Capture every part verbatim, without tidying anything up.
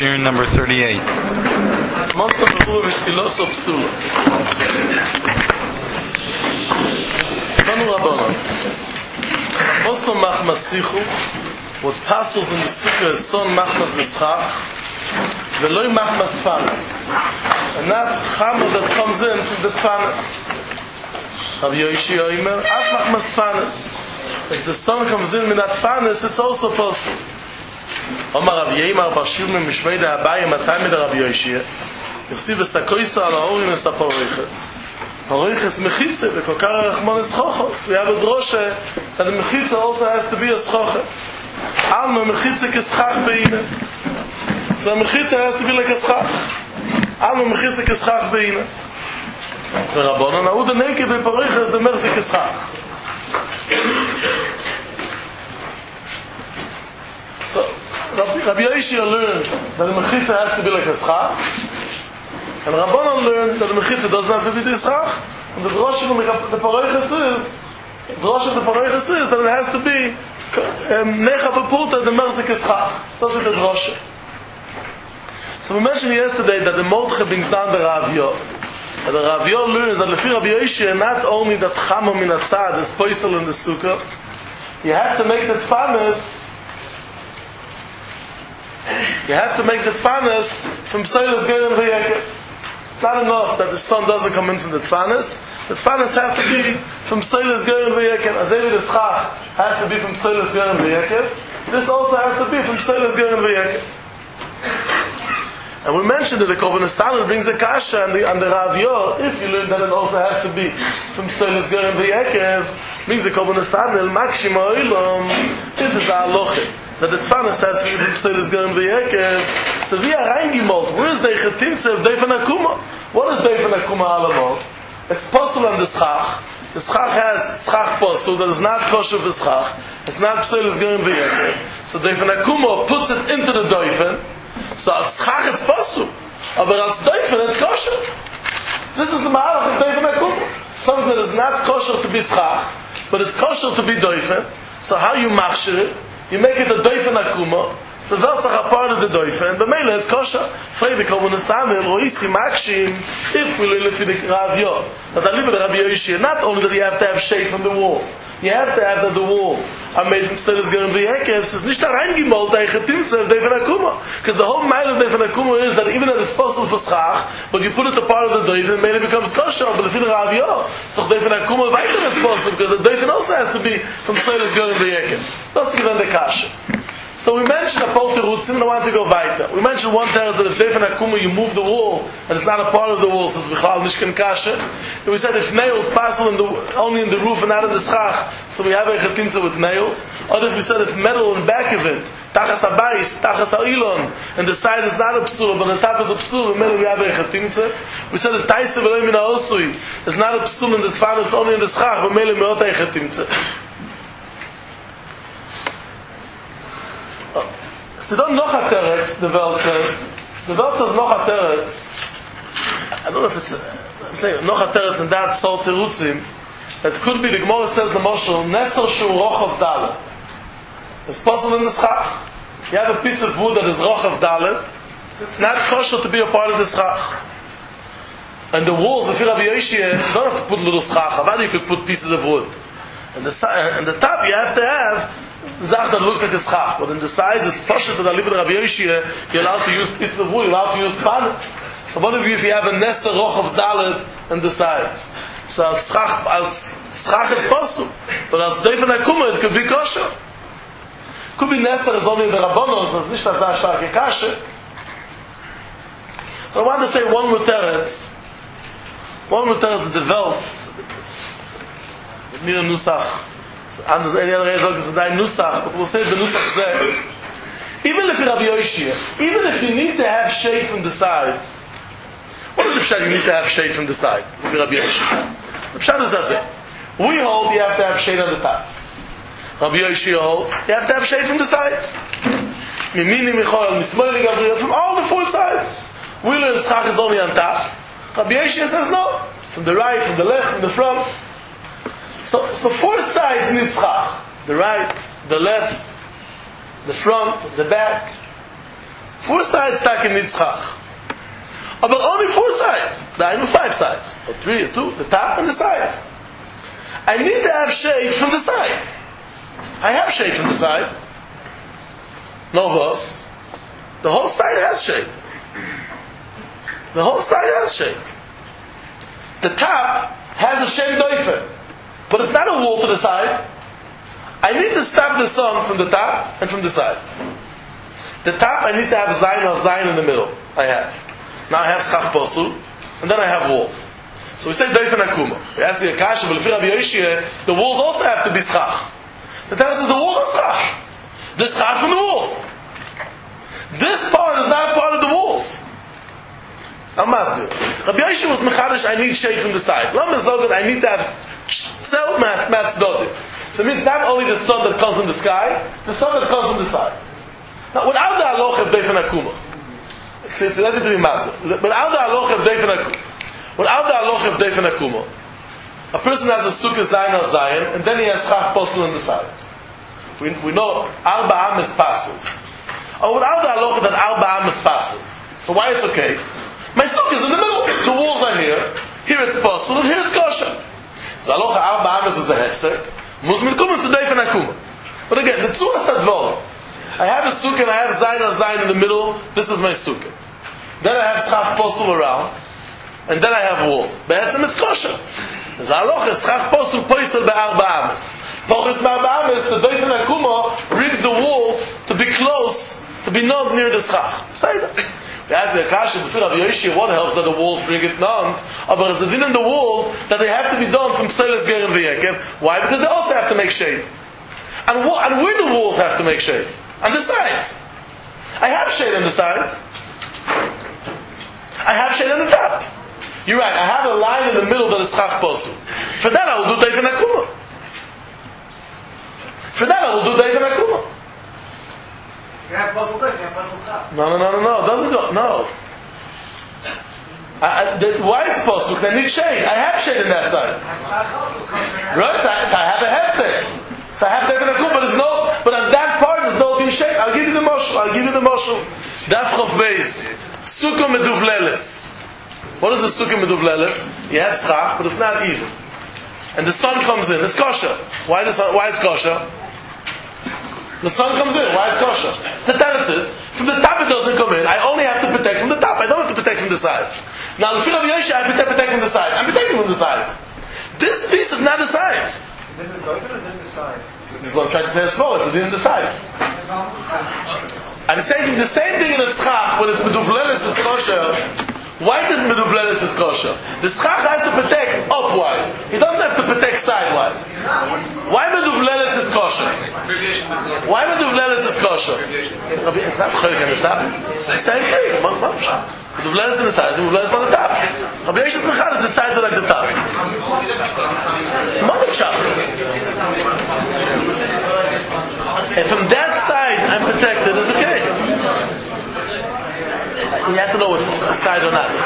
Shir number thirty-eight. Monster Bavur Vitzilos or Psula. Tanu Rabbanon. Monster Machmas Sichu. What passes in the Sukkah is son Machmas Neschach. Veloi Machmas Tfanas. And not Chamel that comes in from the Tfanas. Rabbi Yoshi Oimer, Af Machmas Tfanas. If the sun comes in with that Tfanas, it's also possible. Omar Rav Yeimar Bar Shilman Mishmei de Abaye Matay Mid Rabbi Yoshi. Ychsiv Esakoisa Al Haorim Esaporoiches. Paroiches Mechitze Bekokar Rachmon Eschochos. We have a droshe that the Mechitze also has to be a schoche. Alma Mechitze Keschach Beine. So Mechitze has to be like a schach. Alma Mechitze Keschach Beine. The Rabbanon Aud the Neke Be Paroiches the Merzi Keschach. So Rabbi Yoshia learned that the mechitza has to be like a schach, and Rabbanon learned that the mechitza doesn't have to be this schach. And the drosha from the, the paroiches is, the drosha of the paroiches is that it has to be necha v'pulta the merzik schach. That's the drosha. So we mentioned yesterday that the Mordechai brings down the Rav Yo. And the Rav Yo learns that lefi Rabbi Yoshia not only that chama min atzad is poisel in the sukkah, you have to make the tfanas. You have to make the tfanas from Pseilas Gerim V'Yekev. It's not enough that the sun doesn't come in from the tfanas. The tfanas has to be from Pseilas Gerim V'Yekev. Azevi the schach has to be from Pseilas Gerim V'Yekev. This also has to be from Pseilas Gerim V'Yekev. And we mentioned that the Korban Nesanel brings a kasha and the, and the Rav Yo, if you learn that it also has to be from Pseilas Gerim V'Yekev, means the Korban Nesanel makshim ha'olam, if it's ha'alochim. That the tfanas has to be from Pseilas Gerim V'Yekev. So we are reingemolt. Where is the Chetimtze of Deifan Akuma? What is Deifan Akuma alamot? It's possible on the schach. The schach has schach possible that is not kosher for schach. It's not Pseilas Gerim V'Yekev. So Deifan Akuma puts it into the Deifan. So al schach it's possible. But al Deifan it's kosher. This is the mahalach of Deifan Akuma. Something that is not kosher to be schach, but it's kosher to be Deifan. So how you machshir it? You make it a doifen akuma, so that's a part of the doifen, but mainly it's kosher. Frei the Korban Nesanel, roisi makshim, if we live in the Rav Yo, that I live with the Rabbi Yoshia, not only that you have to have shade from the walls, you have to have that the walls are made from Pseilas Gerim V'Yekev, so it's nicht da reingemolt, a chetimtze of doifen akuma. Because the whole mile of doifen akuma is that even though it's possible for schach, but you put it a part of the doifen, mainly becomes kosher, but if you Rav Yo, it's doch doifen akuma weiter is possible, because the doifen also has to be from Pseilas Gerim V'Yekev. That's given the kasha. So we mentioned a pol terutzim, and I want to go weiter. We mentioned one teretz that if Deifan Akuma you move the wall, and it's not a part of the wall, since Bichlal Nishkan Kasha. And we said if nails passel in the, only in the roof and not in the schach, so we have a chetimtza with nails. Or if we said if metal in the back of it, tachas habayis, tachas ha'ilon, and the side is not a psul, but the top is a psul, and we have a chetimtza. We said if taisa v'loy min ha'osui is not a psul in the tfanas, only in the schach, but mele meot a chetimtza. So don't noch a teretz, the Welt says. The Welt says noch a teretz. I don't know if it's, I'm saying, noch a teretz and that sort terutzim. That could be, the Gemara says, the Moshel, Nesor shu rochav dalet. It's possible in the schach. You have a piece of wood that is rochav dalet. It's not kosher to be a part of the schach. And the walls, the Rabbi Yoshia, you don't have to put little schach. How you could put pieces of wood. And the, and the top you have to have Zach that looks like a schach, but in the sides, it's pasha that I live with Rabbi Yoshia, you're allowed to use pieces of wood, you're allowed to use tfanas. So one of you, if you have a nesa roch of dalet in the sides, so als schach, als schach it's possible, but als deifan akuma, it could be kosher. Could be nesa is only the rabbanon, so it's nicht as a starke kashe. I want to say one more teretz, one more teretz that developed, mir nusach, anders any other reason is that nusach, but we'll say the nusach zeh. Even if you're Rabbi Yoshia, even if you need to have shade from the side, what is the pshat you need to have shade from the side? If you're Rabbi Yoshia, the pshat is that we hold you have to have shade on the top. Rabbi Yoshia holds you have to have shade from the sides. Mimini Michal, Mismoili Gabriel, from all the four sides. We learn schach is only on top. Rabbi Yoshia says no, from the right, from the left, from the front. So, so four sides need schach. The right, the left, the front, the back. Four sides stack in Nitzchach. But only four sides. I know five sides. Or three or two, the top and the sides. I need to have shade from the side. I have shade from the side. No vos. The whole side has shade. The whole side has shade. The top has a shade doifer. But it's not a wall to the side. I need to stop the sun from the top and from the sides. The top, I need to have zayin or zayin in the middle. I have. Now I have schach posul, and then I have walls. So we say doifer nakuma. We ask the Akasha, but Rabbi Yoshia, the walls also have to be schach. The Torah says the walls are schach. The schach from the walls. This part is not a part of the walls. Amazgur. Rabbi Yoshia was mechadish, I need shade from the side. Lama zogan, I need to have tzel matzdodim. So it means not only the sun that comes from the sky, the sun that comes from the side. Now, without the halacha of doifer nakuma, it's, it's ready to be mazel. Without the halacha of doifer nakuma, without the halacha of doifer nakuma, a person has a sukkah zayin al zayin, and then he has schach posel on the side. We, we know arba ames passes. Or without the halacha that arba ames passes. So why it's okay? My sukkah is in the middle. The walls are here. Here it's posel, and here it's kosher. So halacha arba ames is a hefsek. Muzmin kumen to doifer nakuma. But again, the tzura sadvor. I have a sukkah and I have zayin al zayin in the middle. This is my sukkah. Then I have schach posel around, and then I have walls. Be'etzem it's kosher. There's a halacha, schach posel poisel be'arba ames. Pochis be'arba ames, the doifer nakuma brings the walls to be close, to be not near the schach. Say that. We ask the Akasha, before Rabbi Yoshia, what helps that the walls bring it non? But there's a din in the walls that they have to be done from Pseles Ger and V'yekev. Why? Because they also have to make shade. And, what, and where do the walls have to make shade? On the sides. I have shade on the sides. I have shade on the top. You're right, I have a line in the middle that is chach posu. For that I will do doifer nakuma. For that I will do doifer nakuma. You have puzzle doifer, you have puzzle schach. No, no, no, no, no, it doesn't go, no. I, I, the, why is it posu? Because I need shade. I have shade in that side. Right, so I, so I have a hefsek. So I have doifer nakuma, but there's no, but on that part there's no din shade. I'll give you the moshel, I'll give you the moshel. Daf chof beis. Sukkah meduvleles. What is the sukkah meduvleles? You have schach, but it's not even. And the sun comes in. It's kosher. Why the sun? Why it's kosher? The sun comes in. Why it's kosher? The teretz is, from the top it doesn't come in. I only have to protect from the top. I don't have to protect from the sides. Now, the fil of Yosha, I protect, protect from the sides. I'm protecting from the sides. This piece is not the sides. This is what I'm trying to say as well. It's in the side. I'm saying the same thing in a schach when it's meduvleles is kosher. Why did meduvleles is kosher? The schach has to protect upwise. He doesn't have to protect sidewise. Why meduvleles is kosher? Why meduvleles is kosher? It's not cholik on the top. Same thing. Meduvleles in the sides, meduvleles on the top. Rabbi Yeshua Mechad is the sides are like the top. Mamachach. And from that side, I'm protected. It's okay. You have to know what's the side or not. So,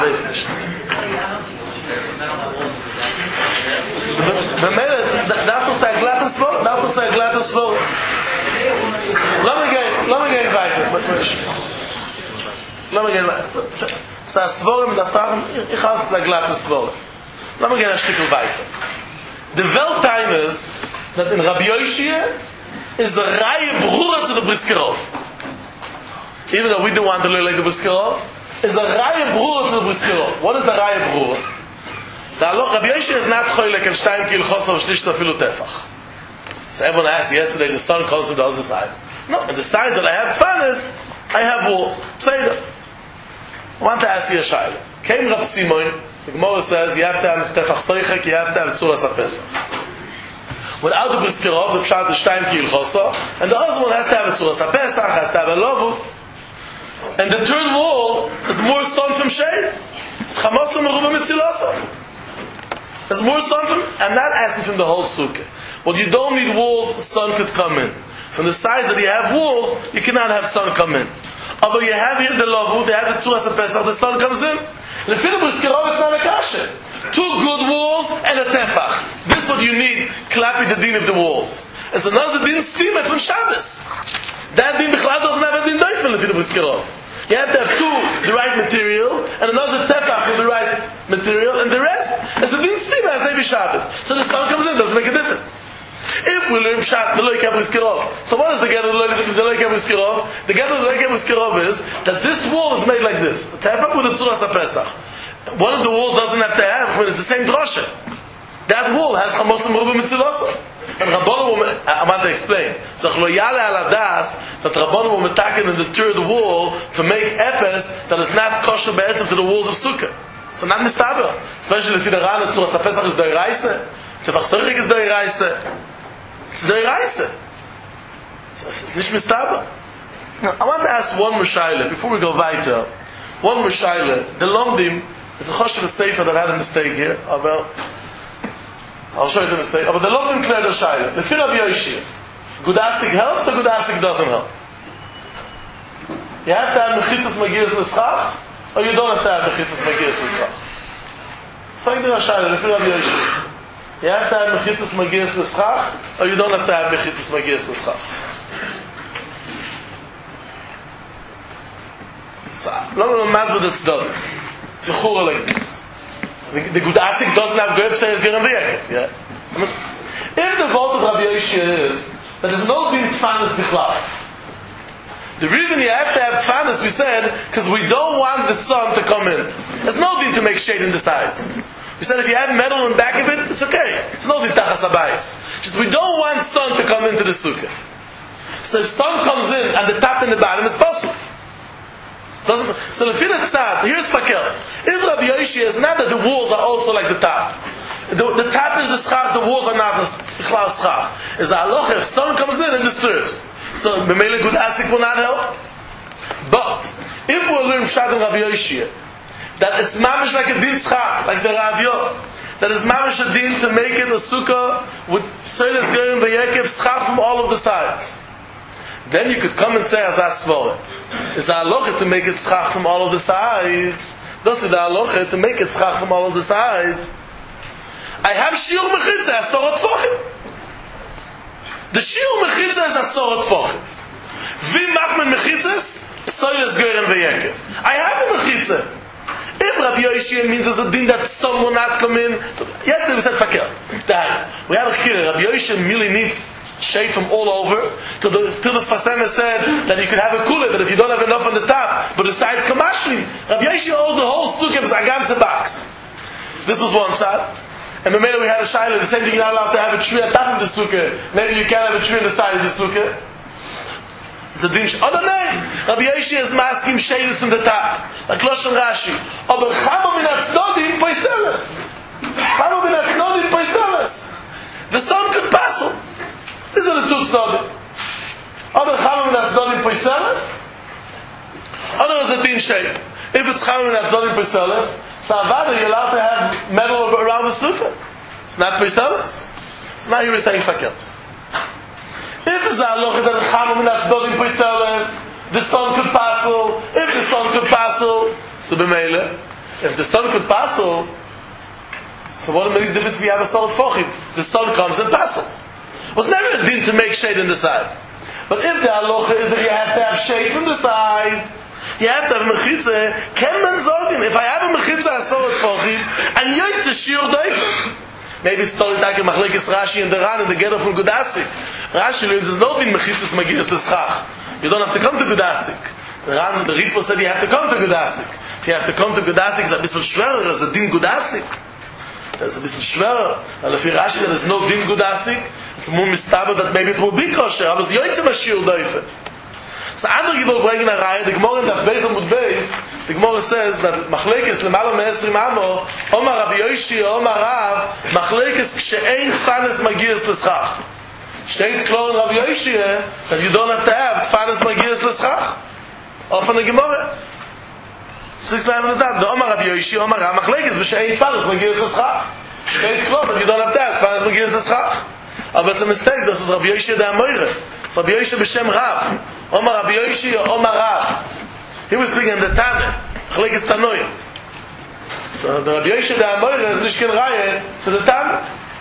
that's what's a glatt svol. That's what's a glatt svol. Let me get, let me get weiter. Let me get weiter. So, svol mit aftachen. Ich halte es a glatt svol. Let me get a Stück weiter. The well time is that in Rabbi Yoshia is the Raya Brura to the Briskerov. Even though we don't want to look like the Briskerov, is the Raya Brura to the Briskerov. What is the Raya Brura? Rabbi Yoshia is not choylek and shtayim ki l'chosov shlish safilu tefach. So everyone asked yesterday, the sun comes from the other sides. No, on the sides that I have tfanis, I have walls. Say that. I want to ask you a shayla. Came Rab Simon, the Gemara says, you have to have tefach soichek, you have to have tzuras ha-pesach. Without the Briskerov, the pshat is shtayim ki l'chosov, and the other one has to have a tzuras ha-pesach, has to have a lovu. And the third wall is more sun from shade. It's chamosu meruba mitzilasa. There's more sun from, I'm not asking from the whole sukkah. Well, you don't need walls, sun could come in. From the sides that you have walls, you cannot have sun come in. Although you have here the lovu, they have the tzuras ha-pesach, the sun comes in. The fil b'skirov, it's not a kasha. Two good walls and a tefach. This is what you need, klapi the din of the walls. It's another din stima from Shabbos. That din b'chlal doesn't have a din doifel in the fil b'skirov. You have to have two, the right material, and another tefach with the right material, and the rest is the din stima as Levi Shabbos. So the sun comes in, doesn't make a difference. If we learn Pshat, the Lo Yikav B'Skirov. So what is the Gather the Lo Yikav B'Skirov? The Gather the Lo Yikav B'Skirov is that this wall is made like this. Tefach with the Tzuras HaPesach. One of the walls doesn't have to have, when it's the same drosha. That wall has Chamosim Ruba Mitzilosa. And Rabbanu will, I want to explain. So Lo Yale Al Adas, that Rabbanu will metaken in the third wall to make epes that is not kosher be'etzim to the walls of Sukkah. So not mistaber. Especially if you Ran, the Tzuras HaPesach is Deiraisa. Tefach Stochik is Deiraisa. It's Deiraisa. So it's nicht mistaber. Now, I want to ask one Meshayla, before we go weiter. One Meshayla, the Lomdim, is a Choshev Sefer that had a mistake here. Oh, well, I'll show you the mistake. But the Lomdim cleared the Shayla. The Fir of Yoshia. Gudasik helps or Gudasik doesn't help? You have to have Mechitzas Magiris L'Schach, or you don't have to have Mechitzas Magiris L'Schach? Fak the Shayla, the Fir of Yoshia. You have to have Mechitzas Magiris L'Schach, or you don't have to have Mechitzas Magiris L'Schach? So, let me mazbud the tzedakah. Mechura like this. The, the Gudasik doesn't have grapes, says Gerim V'Yekef. Yeah. I mean, if the vote of Rabbi Yoshia is that there's no din tfanis bichlal. The reason you have to have tfanis, we said, because we don't want the sun to come in. There's no din to make shade in the sides. We said if you have metal in the back of it, it's okay. It's no din tachas habayis. Just we don't want sun to come into the sukkah. So if sun comes in and the top and the bottom, it's possible. Doesn't, so the Fina Tzad, here's Fakel. If Rabbi Yoshia is not that the walls are also like the top. The, the top is the schach, the walls are not the schach. Is a halacha, if sun comes in and disturbs. So Memele Gudasik will not help. But if we learn Pshat and Rabbi Yoshia, that it's mamish like a din schach, like the Rav Yo, that is mamish a din to make it a sukkah with Soiles Gerim V'Yekef schach from all of the sides. Then you could come and say Azaz Svore. Is the halacha to make it schach from all of the sides? Thus is the halacha to make it schach from all of the sides. I have shiur mechitza asorot tfochim. The shiur mechitza is asorot tfochim. Vi machmen mechitzas psoyles Gerim V'Yekef. I have a mechitza. If Rabbi Yoshia means there's a din that sun will not come in, so yesterday we said fakir. We had a chira. Rabbi Yoshia really needs shade from all over, till the till the Sfasema said that you could have a cooler, that if you don't have enough on the top, but the sides come ashli. Rabbi Yoshia owed the whole sukkah as a ganze box. This was one side. And the minute we had a shayla, the same thing, you're not allowed to have a tree on top of the sukkah. Maybe you can't have a tree on the side of the sukkah. It's a din. Other name, Rabbi Yoshia is masking shades from the top, like Loshen Rashi. Aber chamo min atznodim poiseles. Chamo min atznodim poiseles. The sun could pass him. These are the two tznodim. Other chamo min atznodim poiseles. Other is a din shape. If it's chamo min atznodim poiseles, so avada you're allowed to have metal around the sukkah. It's not poiseles. It's not you were saying fakir. If it's a halacha that the chamo min atznodim poiseles, the sun could pass. If the sun could pass, so b'meile. If the sun could pass, so what many difference we have a solid fochim? The sun comes and passes. It was never a din to make shade on the side. But if the halacha is that you have to have shade from the side, you have to have a mechitza, ken man zogim. If I have a mechitza a solid fochim, and yoytze shiur doifim. Maybe it's totally like a machlekes Rashi and the Ran and the Geder from Gudasik. Rashi learns there's no din mechitzas magiris l'schach. You don't have to come to Gudasik. The Ran, the Ritva said you have to come to Gudasik. If you have to come to Gudasik, it's a bisschen schwerer as a din Gudasik. It's a bisschen schwerer. And if Rashi that there's no din Gudasik, it's more mistaber that maybe it will be kosher. Aber es yoytze mashiur doife. So andere Gibor bringen a Reihe, the Gemara in Daf Beis Amud Beis, the Gemara says that machlekes lemala me'esrim amo, Omar Rabbi Yoshia, Omar Rav, machlekes kshe'ein tfanes magiris l'schach. Steht klar in Rabbi Yoshia that you don't have to have tfanes magiris l'schach. Often the Gemara. Six line on the top. The Omar Rabbi Yoshia, Omar Rav, machlekes kshe'ein tfanes magiris l'schach. Steht klar that you don't have to have tfanes magiris l'schach. Aber it's a mistake. This is Rabbi Yoshia the Amoire. It's Rabbi Yoshia b'shem Rav. Omar Rabbi Yoshia, Omar Rav. He was speaking in the Tana. Chalekes Tanoim. So the Rabbi Yoshia the Amoire is Nishkin Raya to the Tana.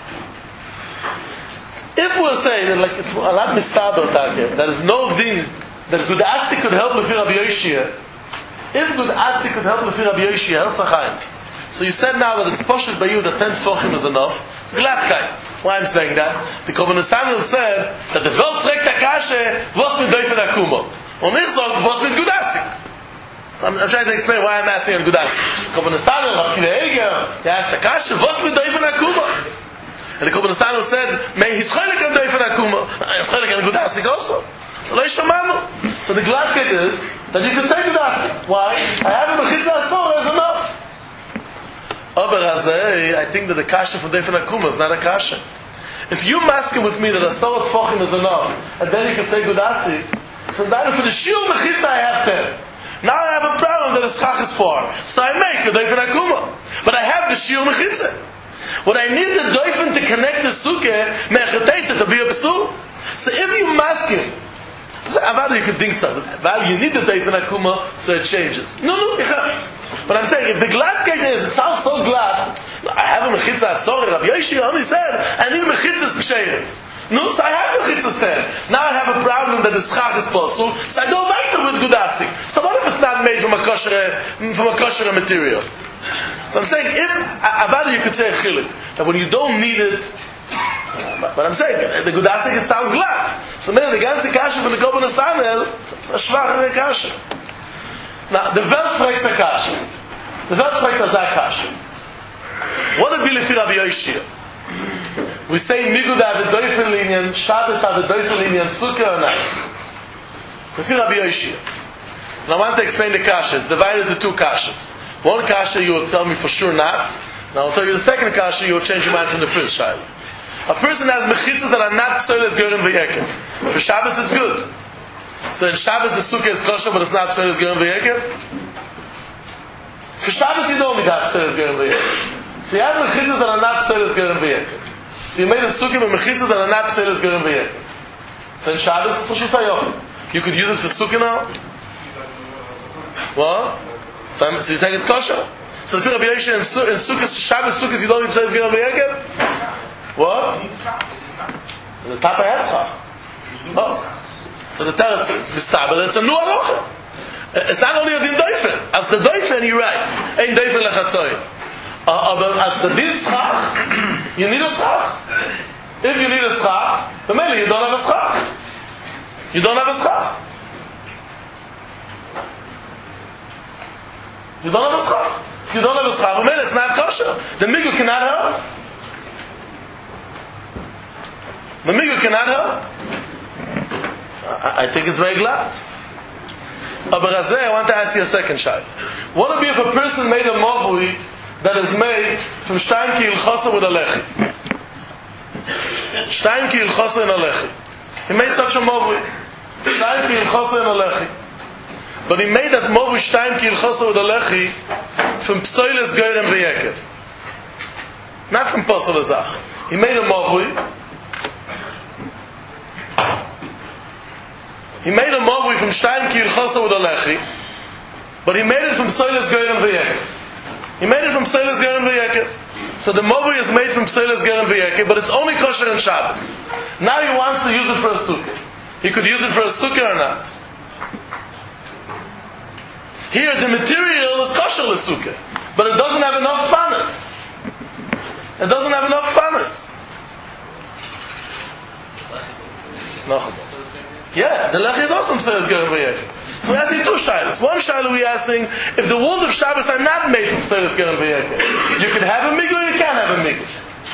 If we're saying that like it's a lot mistaber, there is no din that Gudasik could help with Rabbi Yoshia, If good asik could help Lefi Rabbi Yoshi, help Tzachayim. So you said now that it's poshut by you that ten tefachim is enough. It's glatkai. Why I'm saying that? The Korban Nesanel said that the Welt fragt der Kasche, was mit Deufen Akuma. Und ich sage, was mit good asik. I'm, I'm trying to explain why I'm asking on good asik. Korban Nesanel, Rav Kiva Eger, he asked the Kasche, was mit Deufen Akuma. And the Korban Nesanel said, may his cholik on Deufen Akuma. His cholik on good asik also. So they shamanu. So the glatkai is that you can say good asik. Why? I have a mechitza asor is enough. I think that the kasha for Deufen Akuma is not a kasha. If you masking with me that a Asor Tfachim is enough, and then you can say good asik, so that for the shiur mechitza I have ten. Now I have a problem that the schach is four. So I make a Deufen Akuma. But I have the shiur mechitza. What I need the Deufen to connect the sukkah, mechatesa, to be a psul. So if you masking, you could think so. You need the Deufen Akuma, so it changes. No, no, but I'm saying, if the gladkeit is, it sounds so glad, I have a mechitza asori, Rabbi Yoshi only said, I need mechitzas ksheres. No, so I have mechitzas ten. Now I have a problem that the schach is possible, so I go weiter with gudasik. So what if it's not made from a kosher, from a kosher material? So I'm saying, if, about it you could say a chilik, that when you don't need it, but I'm saying, the gudasik, it sounds glad. So maybe the ganze kasha from the Korban Nesanel, it's a schwachere kasha. Now, the Welt fragt der Kasche. The Welt fragt der Kasche. What would be Lefi Rabbi Yoshi? We say Migud have a Deufen Linyan, Shabbos have a Deufen Linyan, Sukkah or not? Lefi Rabbi Yoshi. And I want to explain the Kasha. It's divided into two Kashas. One Kasha you will tell me for sure not. Now I'll tell you the second Kasha, you will change your mind from the first Shaila. A person has mechitzas that are not pseudos Gerim v'yekev. For Shabbos it's good. So in Shabbos the sukkah is kosher, but it's not pseudos Gerim v'yekev. For Shabbos you don't need to have pseudos Gerim v'yekev. So you have mechitzas that are not pseudos Gerim v'yekev. So you made a sukkah with mechitzas that are not pseudos Gerim v'yekev. So in Shabbos it's Rosh Hashanah. You could use it for sukkah now. What? So, so you're saying it's kosher? So the Rabbi Yoshi in sukkah, Shabbos sukkahs you don't need pseudos Gerim v'yekev? What? The top I have schach. Oh. So the teretz is mistabel, it's a new halacha. It's not only a din doifen. As the doifen, you're right. Ein doifen lechatzoy. But as the din schach, you need a schach. If you need a schach, then maybe you don't have a schach. You don't have a schach. You don't have a schach. If you don't have a schach, then it's not kosher. The migu cannot help. The migu cannot help. I think it's very glad. But I want to ask you a second shayla. What would be if a person made a mavui that is made from shtein ki ilchosa with a lechi? Shtein ki ilchosa in a lechi. He made such a mavui. Shtein ki ilchosa in a lechi. But he made that mavui shtein ki ilchosa with a lechi from psoiles geirem v'yekev. Not from posel azach. He made a mavui. He made a mavui from Shtein Ki Ilchosa with a Lechi, but he made it from Psoiles Geirem V'yekev. He made it from Psoiles Geirem V'yekev. So the mavui is made from Psoiles Geirem V'yekev, but it's only kosher in Shabbos. Now he wants to use it for a sukkah. He could use it for a sukkah or not. Here the material is kosher l'sukkah, but it doesn't have enough tfanas. It doesn't have enough tfanas. No. Yeah, the lechi is also Psoiles Geirem V'yekev. So we're asking two shilas. One shilah we're asking, if the walls of Shabbos are not made from Psoiles Geirem V'yekev, you can have a migul, you can't have a migul.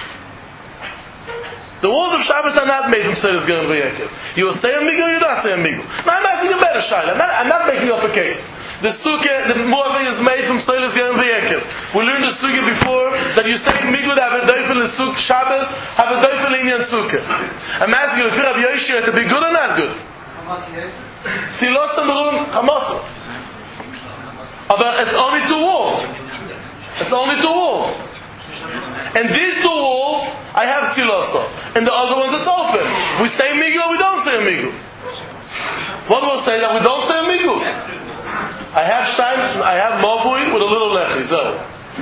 The walls of Shabbos are not made from Psoiles Geirem V'yekev. You will say a migul, you don't say a migul. Now I'm asking a better shilah. I'm not, I'm not making up a case. The sukkah, the muavi is made from Psoiles Geirem V'yekev. We learned the sukkah before that you say migul have a doifel in sukkah, Shabbos have a doifel in your sukkah. I'm asking you if Rabbi Yoshi to be good or not good. Tzilos and Berun Chamasa. But it's only two walls. It's only two walls. And these two walls, I have Tzilosa. And the other ones, it's open. We say Migu or we don't say Migu. What will say that we don't say Migu? I have Shaim, I have Mavui with a little Lechi. So.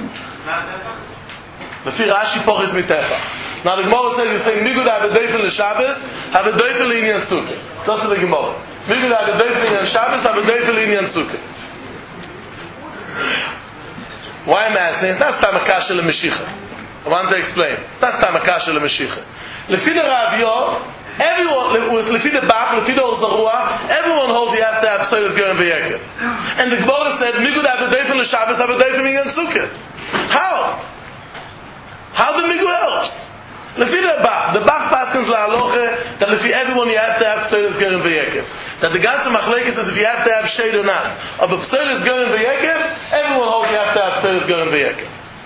Lefi Rashi Pochis Mitecha. Now the Gemara says, you say Migu to have a doifel in Shabbos, have a doifel in Inyan Sukkah. That's the Gemara. Migu to have a doifel in Shabbos, have a doifel in Inyan Sukkah. Why am I asking? It's not Stam Akasha LeMeshicha. I want to explain. It's not Stam Akasha LeMeshicha. Lefi the Rav Yor, everyone, with Lefi the Bach, Lefi the Ozarua, everyone holds you have to have Pseilis Gerim V'Yekev. And the Gemara said, Migud have a day from the Shabbos, have a day from Inyan Sukkah. How? How the Migud helps? Lefi the Bach, the Bach paskins la'aloche, that lefi everyone you have to have Pseilis Gerim V'Yekev. That the ganze Machlekes says if you have to have shade or not. Of a Pseilis Gerim V'Yekev, everyone holds you have to have Pseilis Gerim V'Yekev.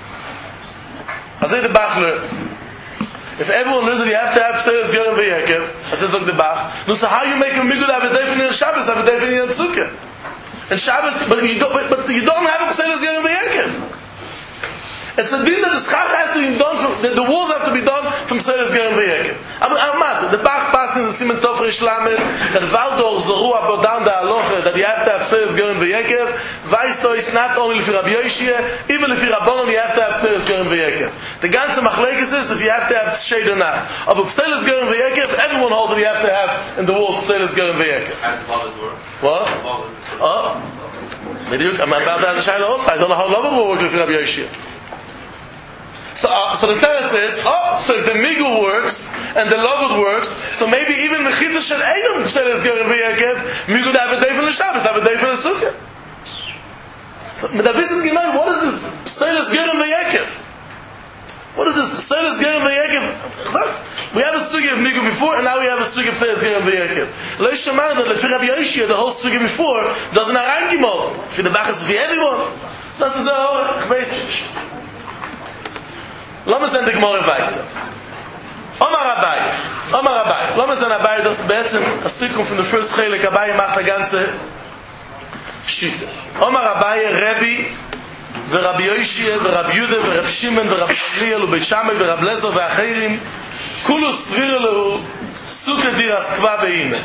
I say the Bach learns. If everyone learns that you have to have Pseilis Gerim V'Yekev, I says look the Bach, no, so how you make a Migud have a day for Nir Shabbos, have a day for Nir Sukkah? And Shabbos, but you don't, but, but you don't have a Pseilis Gerim V'Yekev. It's a din that the schach has to be done from, the, the walls have to be done from Pseilis Gerim V'Yekev. I'm asking, the Bach passing the Simen Tov Rish Lamed, that Valdor Zoru about down the Aloche, that you have to have Pseilis Gerim V'Yekev, Vaisto is not only for Rabbi Yoshia, even if you're Rabbanon, you have to have Pseilis Gerim V'Yekev. The ganze Machlekes is if you have to have shade or not. Of Pseilis Gerim V'Yekev, everyone holds that you have to have in the walls Pseilis Gerim V'Yekev. At the bottom door. What? Oh? I'm about to have the Shaila also. I don't know how Loved will work with Rabbi Yoshia. So, uh, so the Teretz says, oh, so if the Migul works and the Lovud works, so maybe even Mechitza Shel Einam Pseilis Gerim V'Yekev, Migul have a day for the Shabbos, have a day for the Sukkah. So, mit der Wissen gemeint, what is this Pseilis Gerim V'Yekev? What is this Pseilis Gerim V'Yekev? We have a Sukkah of Migul before, and now we have a Sukkah of Pseilis Gerim V'Yekev. Lo Yishamana that Lefi Rabbi Yoshia, the whole Sukkah before, doesn't have Gimel. For the Bachas, for everyone. Das ist auch, ich weiß nicht. Lass uns den Gemara weiter. Omar Abai, Omar Abai. Lass uns den Abai, das ist beizem a Sikum von der First Chelik. Abai macht die ganze Schitte. Omar Abai, Rebbe, ורבי יוישיה, ורבי יהודה, ורב שמעון, ורב גמליאל, ובית שמאי, ורב לזר, ואחרים, כולו סביר לו, סוכה דירס קבע באימא.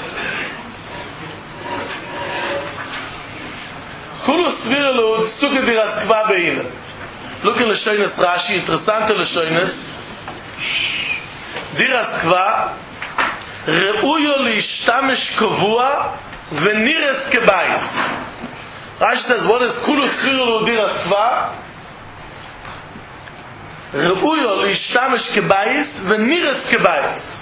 כולו סביר לו, סוכה דירס קבע באימא. Look לשונס רש"י, אינטרסנטה לשונס. דירס קבע, ראויו להשתמש קבוע, ונירס כבייס. Rashi says, what is kulu sfiru diras kva? Reuyo lishtamesh kebayis v'niras kebayis.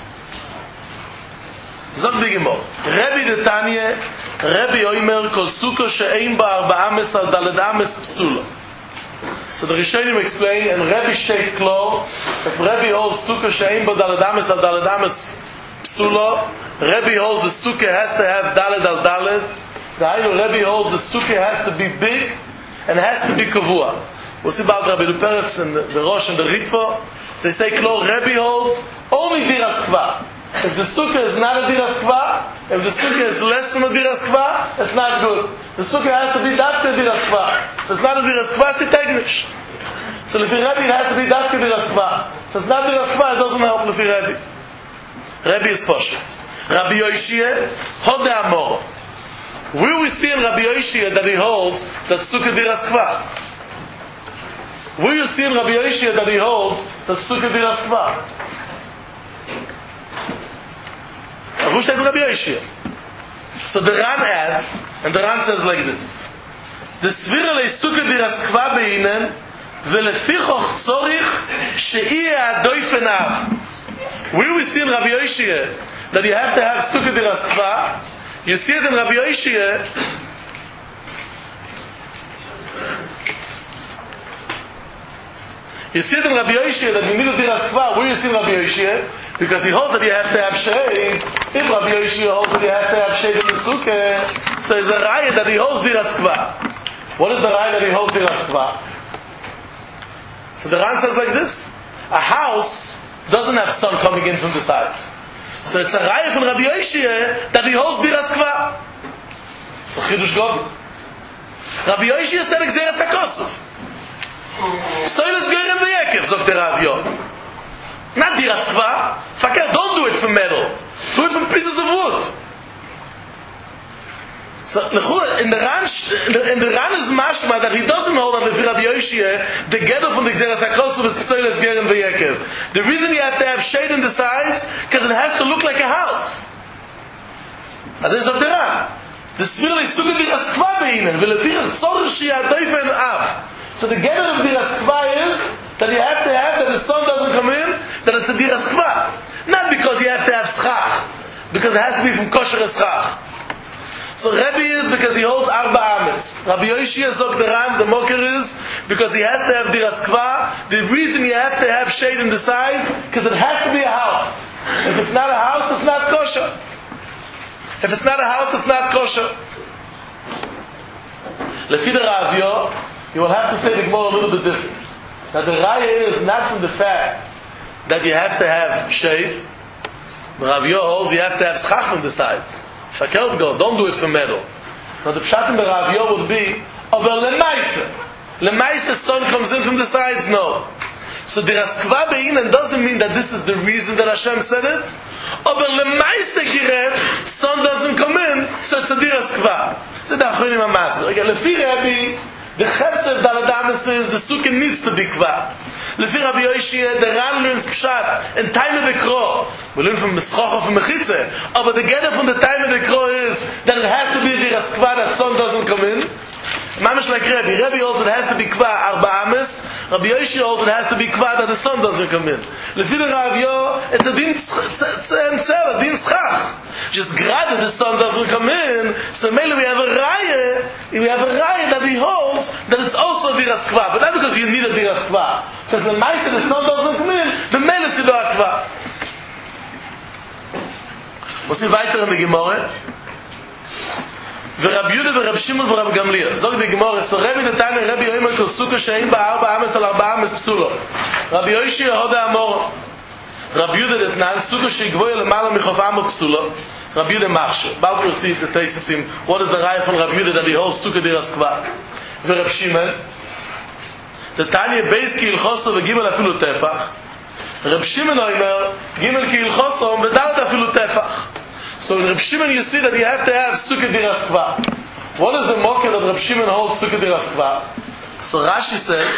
Zog digimo. Rebbe de Tanya, Rebbe Oimer kol suko she'ein ba arba ames al daled ames psula. So the Rishonim explain, and Rebbe state klo, if Rebbe holds suko she'ein ba daled ames al daled ames psula, Rebbe holds the sukkah has to have daled al daled. The Hainu Rebbe holds the sukkah has to be big and has to be kavua. We'll see about Rabbi Luperetz and the, the Rosh and the Ritva. They say, Klo, Rebbe holds only diras kva. If the sukkah is not a diras kva, if the sukkah is less than a diras kva, it's not good. The sukkah has to be dafka diras kva. If it's not a diras kva, it's a tegnish. So Lefi Rebbe, it has to be dafka diras kva. If it's not diras kva, it doesn't help Lefi Rebbe. Rebbe is poshet. Rabbi Yoshia, Hode Amoro. Will we see in Rabbi Yoshia that he holds that Sukkah Diras Kva? Will you see in Rabbi Yoshia that he holds that Sukkah Diras Kva? Who said Rabbi Yoshia? So the Ran adds, and the Ran says like this: the Svira le Sukkah Diras Kva beinen, velefichoch tzorich she'iyeh adoifenav. Will we see in Rabbi Yoshia that you have to have Sukkah Diras Kva? You see it in Rabbi Yoshia. You see it in Rabbi Yoshia that you need a diras kva. Where do you see in Rabbi Yoshia? Because he holds that you have to have shade. If Rabbi Yoshia holds that you have to have shade in the sukkah, so it's a raya that he holds diras kva. What is the raya that he holds diras kva? So the Ran says like this: a house doesn't have sun coming in from the sides. So it's a raya from Rabbi Yoshia that he holds diras kva. It's a chidush god. Rabbi Yoshia said exeres hakosuf. Pseilis Gerim V'Yekev, zog the Rav Yor. Not diras kva. Fakir, don't do it from metal. Do it from pieces of wood. So in the Ran, in the Ran is mashma that he doesn't hold on the Rabbi Yoshia. The ghetto from the exeres hakosuf is Pseilis Gerim V'Yekev. The reason you have to have shade on the sides because it has to look like a house. As is of the Ran. The Svir le Sukkah diras kva beinen, v'lefichach tzorich she'adoifen av. So the get of diras kva is that you have to have that the sun doesn't come in, that it's a diras kva. Not because you have to have schach, because it has to be from kosher schach. So Rebbe is because he holds arba ames. Rabbi Yoshia Zog Deran, the mocker is because he has to have diras kva. The reason you have to have shade in the sides, because it has to be a house. If it's not a house, it's not kosher. If it's not a house, it's not kosher. Lefi the Ravyo, you will have to say the Gemara a little bit different. That the raya is not from the fact that you have to have shade. The Ravyo holds you have to have schach on the sides. Don't do it for metal. Now the pshat in the Ravyo would be, aber lemaise. Lemaise, sun comes in from the sides? No. So the raskva beinen doesn't mean that this is the reason that Hashem said it. Aber lemaise giret, sun doesn't come in, so it's a diraskva. So the achronim amazir. Okay, lefi Rabbi, the chefzer daladamis is the sukkah needs to be kva. Lefi Rabbi Yoshia, the Ran learns pshat in time of the kro. We learn from Meschocha from Mechitze. But the gather from the time of the kro is that it has to be the raskva that sun doesn't come in. Mamish like Rebbe. Rebbe holds it has to be kva arba ames. Rabbi Yoshia holds it has to be kva that the sun doesn't come in. Lefi the Ravyo, it's a din tzel, a din schach. Just glad that the sun doesn't come in, so maybe we have a raya, we have a raya that he holds that it's also a diras kva, but not because you need a diras kva. Because the maisa the sun doesn't come in, the mele is a kva. Was sie weiter in der Gemara? ורב יהודה ורב שמעון ורב גמליאל. זוג די גמורה, so רבי נתן רבי יוימר כסוקה שאין בה ארבע אמס על ארבע אמס פסולו. רבי יוישי הודה אמור. רבי יהודה דתנן, סוקה שיגבוי למעלה מחוף אמו פסולו. Rabbi Yehuda Machsher. About to see the Teisasim. What is the raya from Rabbi Yehuda that he holds Sukkah diras kva? Reb Shimon. The Tanya Beis ki ilchoso v'gimel afilu tefach. Reb Shimon oimer gimel ki ilchoso v'dalet afilu tefach. So in Reb Shimon you see that you have to have Sukkah diras kva. What is the mocker that Reb Shimon holds Sukkah diras kva? So Rashi says,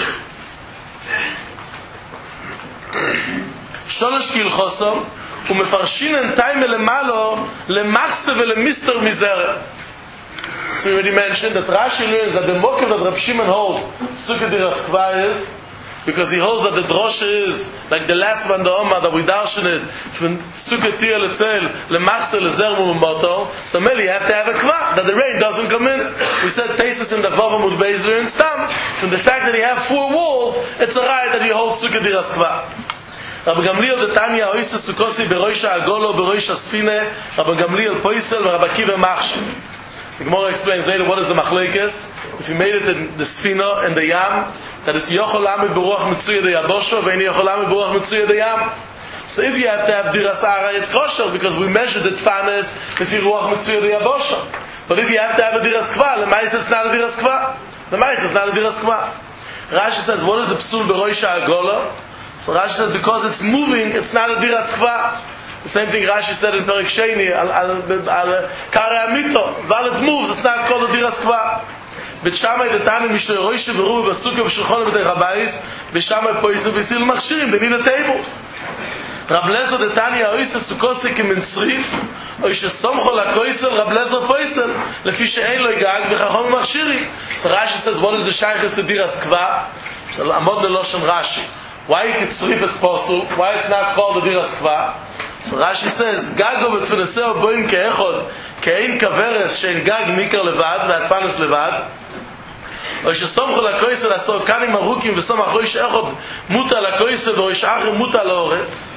Sholosh ki ilchoso ומפרשין טיימ למעלו למחסה ולמיסטר מזרע. So we already mentioned that Rashi learns that the mocker that Reb Shimon holds Sukkah diras kva is because he holds that the drosha is like the last one the Omar that we darshan it from Sukkah tir letzel lemachse lezer mumoto. So maybe you have to have a kva that the rain doesn't come in. We said Teisus in the Vav Amud Beis learn stam from the fact that he have four walls. It's a right that he holds Sukkah diras kva. Rabbi Gamliel the Tanya oiste sukosi beroisha agolo beroisha sfine. Rabbi Gamliel poisel Rabbi Akiva Machsher. The Gemara explains later what is the machlekes. If you made it in the sfina and the yam, that it yochol ame beruach mitzuya de yabosho ve'ini yochol ame beruach mitzuya de yam. So if you have to have diras ara, it's kosher because we measured the tfanes if you ruach mitzuya de yabosho. But if you have to have a diras kva, the mais is not a diras kva. The mais is not a diras kva. Rashi says, what is the psul beroisha agolo? So Rashi says because it's moving, it's not a diras kva. The same thing Rashi said in Perek Sheni al al kare amito. While it moves, it's not called a diras kva. Bet Shammai the Tanu mishlei roisha v'ruba b'sukkah v'shulchan b'tei chabayis b'Shammai poisu b'sil machshirim they need a table. Rab Lezer the Tanya oisa sukose kementzrif oisha somcho lakoisel Rab Lezer poisel lefi she'ein lo igag v'chachom machshirim. So Rashi says what is the shaykhis to diras kva? So amod leloshon Rashi. Why Kitzrif is possible? Why it's not called the diras kva? So Rashi says, Gago v'tfineseo boim ke'echod ke'ein kaveres she'en gag mikar levad v'atfanes levad o shesomcho lakoisel aso kanim arukim v'somach roish echod muta lakoisel v'roish achim muta laoretz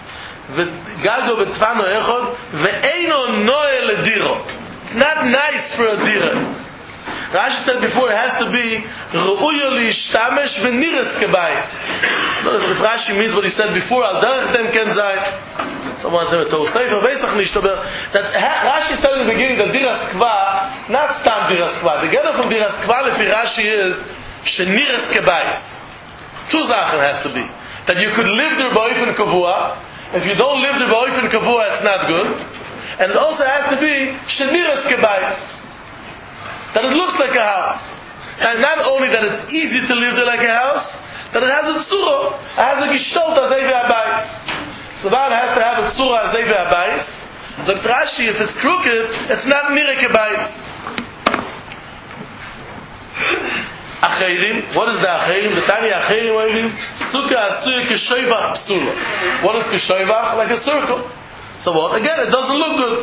v'gago v'tfano echod ve'eino noe lediro. It's not nice for a dira. Rashi said before it has to be Ru'uyo li'ishtamesh v'nires kebayis. If Rashi means what he said before, al derech dem ken zay. Someone said to Sefer Veisach nishtober that Rashi said in the beginning that diras kva, not stam diras kva. The gather from diras kva lefi Rashi is shenires kebayis. Two zachen has to be that you could live there ba'ofen kavua. If you don't live there ba'ofen kavua, it's not good. And it also has to be shenires kebayis. That it looks like a house. And not only that it's easy to live there like a house, that it has a tzura, it has a gishtot azay ve'abayis. So that has to have a tzura azay ve'abayis. So Rashi, if it's crooked, it's not nireh kebayis. Acherim. What is the Acherim? The Tanya Acherim Oivim. Sukkah Asuya Keshoivach Psula. What is Keshoivach? Like a circle. So what? Again, it doesn't look good.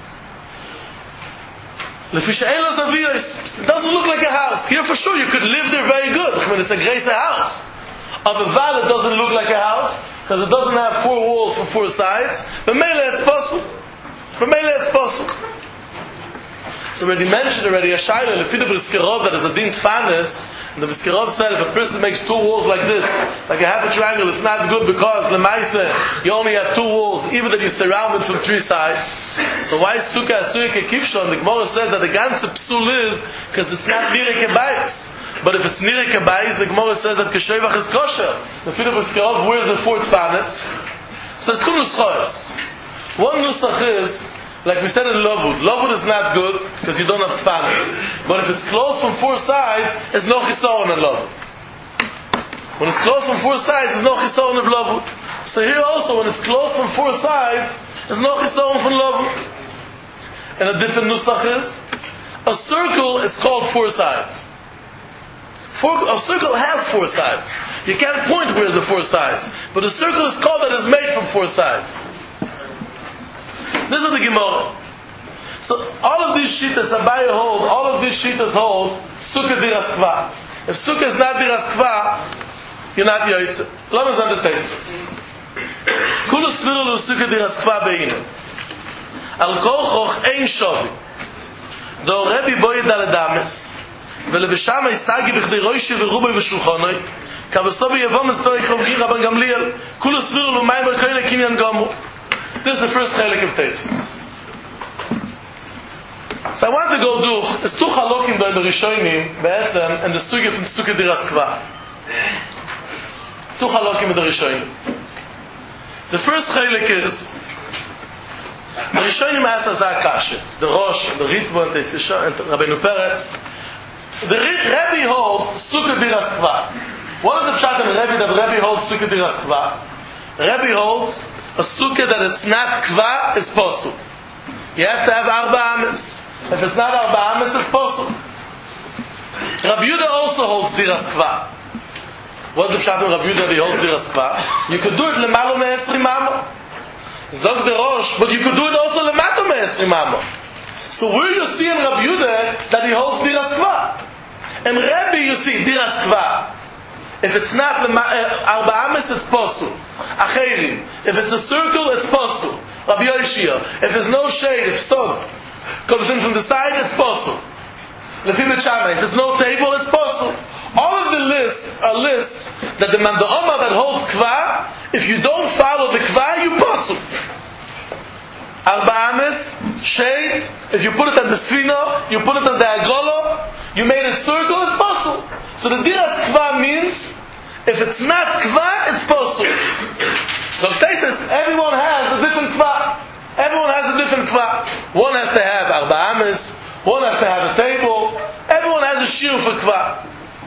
It doesn't look like a house. Here for sure, you could live there very good. I mean, it's a grace house. On the Val, it doesn't look like a house because it doesn't have four walls from four sides. But Mele, it's possible. But Mele, it's possible. So already mentioned already a shaila lefida b'skerov that is a din tfanis, and the b'skerov said if a person makes two walls like this, like a half a triangle, it's not good because lemaisa you only have two walls, even that you're surrounded from three sides. So why sukkah asuya kekivshon? The Gemara says that the ganze psul is because it's not nire kebayis. But if it's nire kebayis, the Gemara says that keshoivach is kosher. Lefida b'skerov, where's the four tfanis? So it's two nuschos. One nusach is, like we said in Lovud, Lovud is not good because you don't have tfanis. But if it's closed from four sides, there's no chisaron in Lovud. When it's closed from four sides, there's no chisaron of Lovud. So here also, when it's closed from four sides, there's no chisaron from Lovud. And a different nusach is, a circle is called four sides. Four, a circle has four sides. You can't point where the four sides. But a circle is called that is made from four sides. This is the Gemara. So all of these shittas Abaye hold, all of these shittas hold sukkah diras kva. If sukkah is not diras kva, you're not yoytze. Let us understand the taste. Kulu sviru lu sukkah diras kva beinu. Al kochoch ein shovi. Do Rebbe boyed al adames. Vele b'shama isagi b'chdei roishi v'rubai v'shulchanoi. Kabesobi yevom es perek chavgi Rabban Gamliel. Kulu sviru lu mayim berkoine kinyan gomu. This is the first chelik of Tesis. So I want to go do, it's two chalokim by the Rishonim, Be'etzem, and the sugi from Sukkah Diras Kva. Two chalokim by the Rishonim. The first chelik is, the Rishonim ask Azak Kashet. It's the Rosh, the Ritmo, and Teisisha, and Rabbeinu Peretz. The Rebbe holds Sukkah Diras Kva. What is the pshat in Rebbe that Rebbe holds Sukkah Diras Kva? Rebbe holds a sukkah that it's not kva is posul. You have to have arba ames. If it's not arba ames, it's posul. Rabbi Yehuda also holds diras kva. What is the pshat in Rabbi Yehuda that he holds diras kva? You could do it lemalo me'esrim amo. Zog the Rosh, but you could do it also lemato me'esrim amo. So where you see in Rabbi Yehuda that he holds diras kva? In Rebbe you see diras kva. If it's not arba ames, it's posul. Acherim. If it's a circle, it's posul. Rabbi Yoshia. If there's no shade, if sun comes in from the side, it's posul. Lefi Bet Shammai. If there's no table, it's posul. All of the lists are lists that the Manda'oma that holds kva, if you don't follow the kva, you posul. Arba ames, shade. If you put it on the sfina, you put it on the agolo, you made it circle, it's posul. So the diras kva means if it's not kva, it's posul. So Tesis, everyone has a different kva. Everyone has a different kva. One has to have arba ames, one has to have a table. Everyone has a shiur for kva.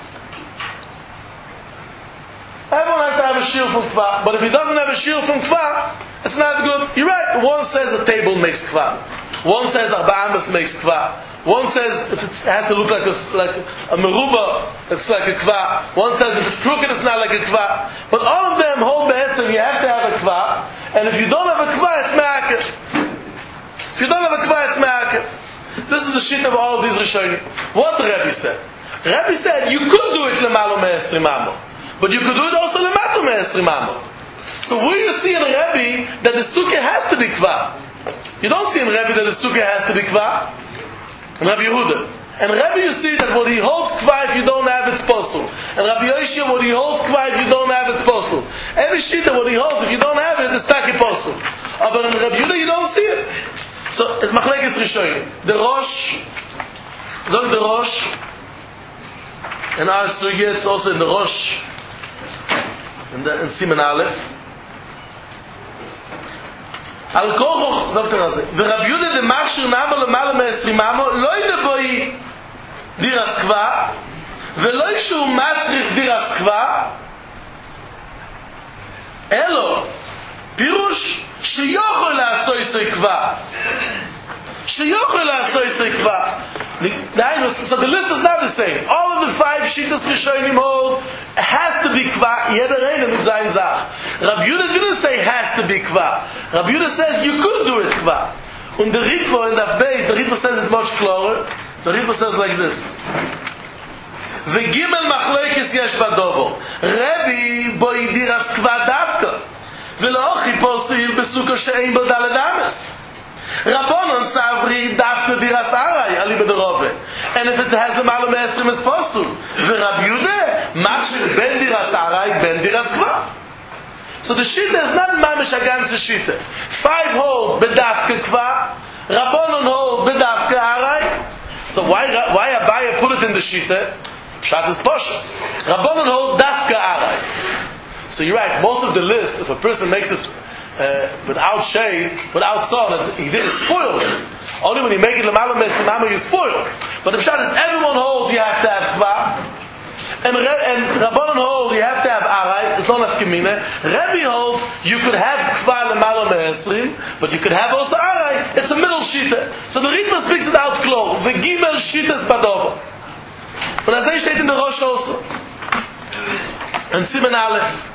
Everyone has to have a shiur from kva. But if he doesn't have a shiur from kva, it's not good. You're right. One says a table makes kva. One says arba ames makes kva. One says if it has to look like a, like a meruba, it's like a kva. One says if it's crooked, it's not like a kva. But all of them hold be'etzem, you have to have a kva. And if you don't have a kva, it's me'akev. If you don't have a kva, it's me'akev. This is the shit of all of these Rishonim. What the Rebbe said? Rebbe said you could do it lemalo me'esrim amo, but you could do it also lemato me'esrim amo. So where you see in Rebbe that the sukkah has to be kva? You don't see in Rebbe that the sukkah has to be kva. And Rabbi Yehuda. And Rabbi you see that what he holds kva if you don't have it's posul. And Rabbi Yoshia what he holds kva if you don't have it's posul. Every shita what he holds if you don't have it is taki posul. But in Rabbi Yehuda you don't see it. So it's machlekes rishonim. The Rosh, zog the Rosh, and our sugya it's also in the Rosh, in the in Siman Aleph. Al kochoch, sagt er also, ורב יהודה דמכשיר נאמו למעלה מעשרים אמו, לא ידבוי דירס קבע, ולא ישהו מצריך דירס קבע, אלו, פירוש שיוכל לעשוי סוי קבע. שיוכל לעשוי סוי קבע. The, the, so the list is not the same. All of the five Shittas Rishonim hold has to be kva. Jeder eine mit seiner Sach. Rabbi Yehuda didn't say has to be kva. Rabbi Yehuda says you could do it kva. And the Ritva in the base, the Ritva says it much clearer. The Ritva says like this. V'gimel machloikis yesh badovo. Rebbe boi diras kva davka. V'lochi posil besuko she'ein bo daled ames. Rabbonon savri davka diras aray ali bederove. And if it has the malam esrim as posul. V'Rabbi Yehuda machshir ben diras aray ben diras kva. So the shita is not mamish a ganze shita. Five hold bedavka kva. Rabbonon hold bedavka aray. So why why Abaya put it in the shita? Pshat is posha. Rabbonon hold dafka aray. So you're right. Most of the list, if a person makes it uh, without shade, without salt, he didn't spoil it. Only when you make it l'malam estimama you spoil it. But the pshat is everyone holds you have to have kva. And, and Rabbanon holds you have to have aray. It's not enough gemina. Rebbe holds you could have kva l'malam esrim, but you could have also aray. It's a middle shita. So the Ritva speaks it out close. V'gimel shitas badova. But as they state in the Rosh also. And Siman Aleph.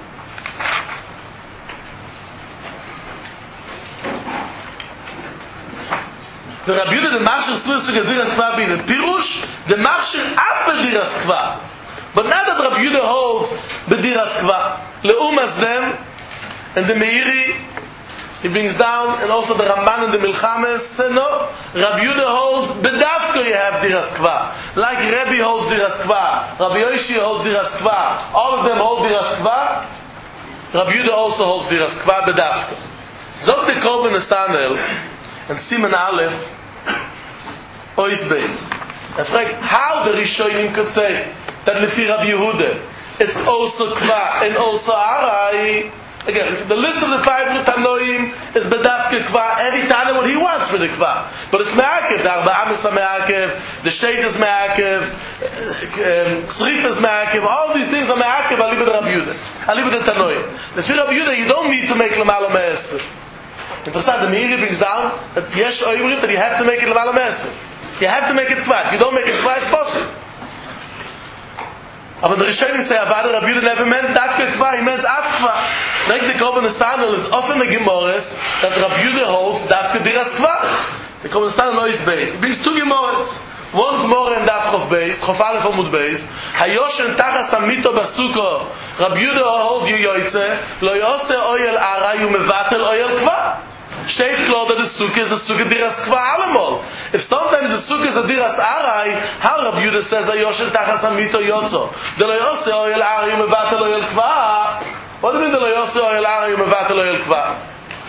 The Rabbi Yehuda the Machshir Svir Sugas Diras Kva bin the Pirush the Machshir Af B'Diras Kva. But now that Rabbi Yehuda holds B'Diras Kva Leumas them and the Meiri he brings down and also the Ramban and the Milchames say no. Rabbi Yehuda holds B'Davka you have Diras Kva. Like Rebbe holds Diras Kva, Rabbi Yoshi holds Diras Kva. All of them hold Diras Kva. Rabbi Yehuda also holds Diras Kva B'Davka. Zog the Korban Nesanel and Siman Aleph Ois Beis. I fragt how the Rishonim could say that Lefi Rabbi Yehuda it's also Kva and also Aray. Again, the list of the five Tanoim is Bedavka Kva. Every Tana what he wants for the Kva. But it's Me'akev. The Arba Amis are Me'akev. The Shed is Me'akev. Tzrif is Me'akev. All these things are Me'akev. Alibid Rabbi Yehuda. Alibid Tanoim. Lefi Rabbi Yehuda you don't need to make L'mala Me'esrim. Interessant, the Meiri brings down that Yesh Oimrim that you have to make it L'mala Me'esrim. You have to make it Kva. If you don't make it Kva, it's possible. But the Rishonim say, Avada Rabbi Yehuda never meant Dafka Kva, he meant Af Kva. Frag the Korban Nesanel is often the Gemores that Rabbi Yehuda holds Dafka Diras Kva. The Korban Nesanel is Beis. He brings two Gemores. One Gemore in Daf Chof Beis, Chof Aleph Amud Beis. Hayoshen Tachas Amito Basuko. Rabbi Yehuda holds you Yoitze. Lo Yose Oyel Aray Umevatel Oyel Kva. Steht klar that the sukkah is a sukkah diras kva alemol. If sometimes the sukkah is a diras aray, how Rabbi Yehuda says Hayoshen Tachas Amito Yotzo. The lo yose oyel aray umevatel oyel kva. What do you mean the lo yose oyel aray umevatel oyel kva?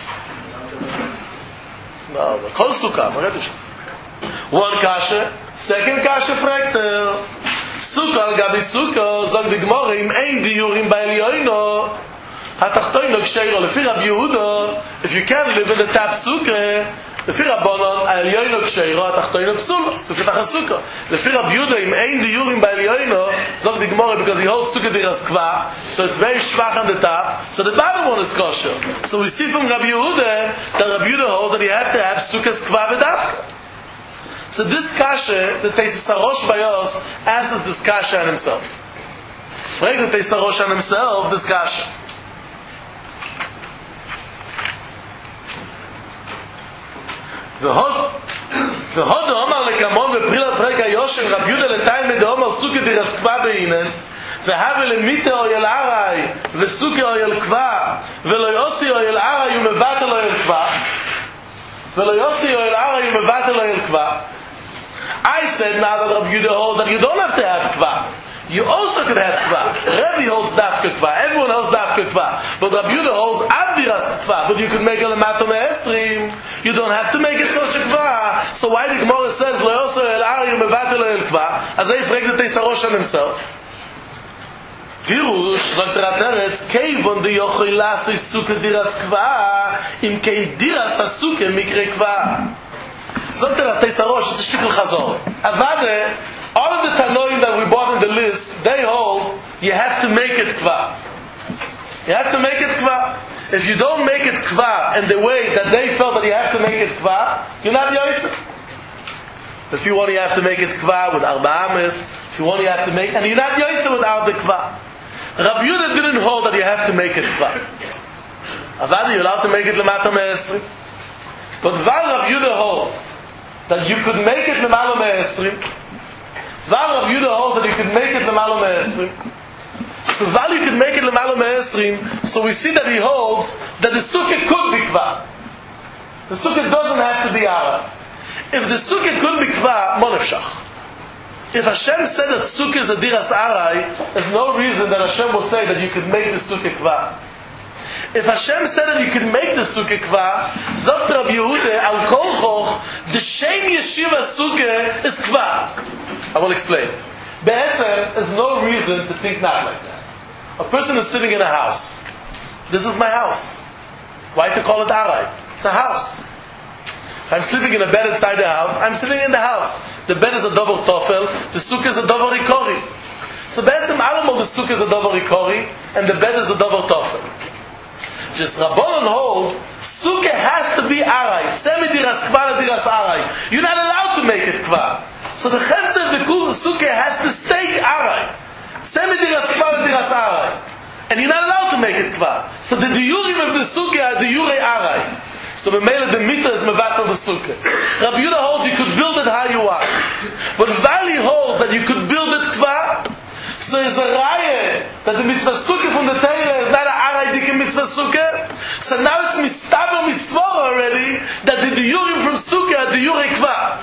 No, kol sukkah. One kasha, second kasha frekter. Sukkah al gabi sukkah zog the Gemara im ein diurim ba'elyoino. Hatachtoino ksheiro lefi Rabbi Yehuda. If you can live in the top sukkah, lefi Rabbanon elyoino ksheiro, hatachtoino psul, sukkah tachas sukkah. Lefi Rabbi Yehuda im ein diurim ba'elyoino zog the Gemara because he holds sukkah diras kva, so it's very schwach on the top. So the bottom one is kosher. So we see from Rabbi Yehuda that Rabbi Yehuda holds that you have to have sukkahs kva b'dafka. So this kasha, the Tesis Harosh Bayos answers this kasha on himself. Frag the Tesis Harosh on himself this kasha. V'hod v'hod Omar lekamon v'prilat preka Yoshen Rabbi Yehuda letayim de Omar suke diras kva beinen v'have lemite oyel aray v'suke oyel kva v'lo yosi oyel aray umevatel oyel kva v'lo yosi oyel aray umevatel oyel kva. I said now that Rabbi Yehuda holds that you don't have to have kva. You also could have kva. Rebbe holds dafka kva. Everyone holds dafka kva. But Rabbi Yehuda holds abdiras kva. But you could make a lemato me'esrim. You don't have to make it such a kva. So why the Gemara says lo yoso el ari umevatel el kva? As he fragt the Teis Harosh on himself. Pirush sagt der Teretz keivon de yochoi lasoi suke diras kva im kein diras hasuke mikre kva. Sagt der Teis Harosh, it's a shtickle chazor. Avade, all of the Tanoim that we bought in the list, they hold, you have to make it kva. You have to make it kva. If you don't make it kva in the way that they felt that you have to make it kva, you're not yoytze. If you want, you have to make it kva with arba ames. If you want, you have to make, and you're not yoytze without the kva. Rabbi Yehuda didn't hold that you have to make it kva. Avadi, you're allowed to make it lemata me'esrim. But Val Rabbi Yehuda holds that you could make it lemala me'esrim. Val Rabbi Yehuda holds that you could make it lemala me'esrim. So Val you could make it lemala me'esrim. So we see that he holds that the sukkah could be kva. The sukkah doesn't have to be ara. If the sukkah could be kva, monefshach. If Hashem said that sukkah is a diras arai, there's no reason that Hashem would say that you could make the sukkah kva. If Hashem said that you could make the sukkah kva, Zot Rabbi Yehuda al kol choch, the shem yeshiva sukkah is kva. I will explain. Be'etzem, there's no reason to think not like that. A person is sitting in a house. This is my house. Why to call it arai? It's a house. I'm sleeping in a bed inside the house. I'm sitting in the house. The bed is a dover tofel. The sukkah is a dover ikori. So be'etzem alamal the sukkah is a dover ikori, and the bed is a dover tofel. Just Rabbanon hold, sukkah has to be arai. Tzemi diras kva le diras arai. You're not allowed to make it kva. So the chefzer of the kul sukkah has to stay arai. Tzemi diras kva le diras arai. And you're not allowed to make it kva. So the diyurim of the sukkah are diyurei arai. So the mele the mita is mevatel the sukkah. Rabbi Yehuda holds you could build it how you want. But Vali holds that you could build it kva. So there's a raya that the mitzvah sukkah from the Torah is not an arai dike mitzvah sukkah. So now it's mistaber misvara already that the diyurim from sukkah are diyurei kva.